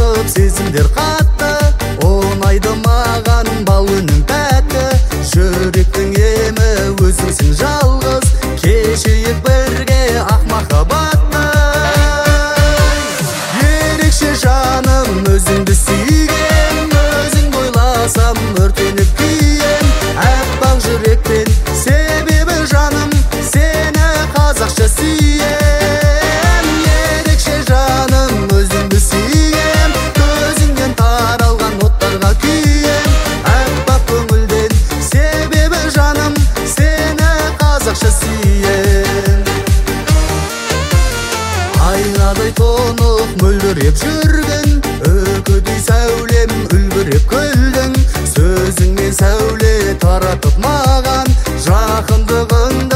тартып сезімдер қатты, ұнайды маған бал үнің тәтті. Жүректің емі өзіңсің жалғыз, кешейік бірге ақ махаббатты. Ерекше жаным өзіңді сүйгем, өзіңді ойласам өртеніп күйем. Аппақ жүрекпен себебі жаным сені қазақша сүйем. Ерекше жаным өзіңді сүйгем, көзіңнен таралған оттарға күйем. Аппақ көңілден себебі жаным сені қазақша сүйем. Айнадай тұнық мөлдіреп жүргін, үкідей сәулем үлбіреп күлдің. Сөзіңмен сәуле таратып маған, жақындығыңды